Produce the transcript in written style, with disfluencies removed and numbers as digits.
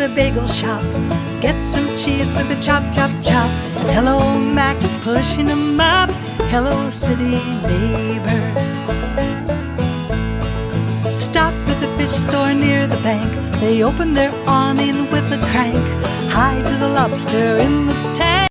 the bagel shop. Get some cheese with the chop, chop, chop. Hello, Max, pushing 'em up. Hello, city neighbors. Stop at the fish store near the bank. They open their awning with a crank. Hi to the lobster in the tank.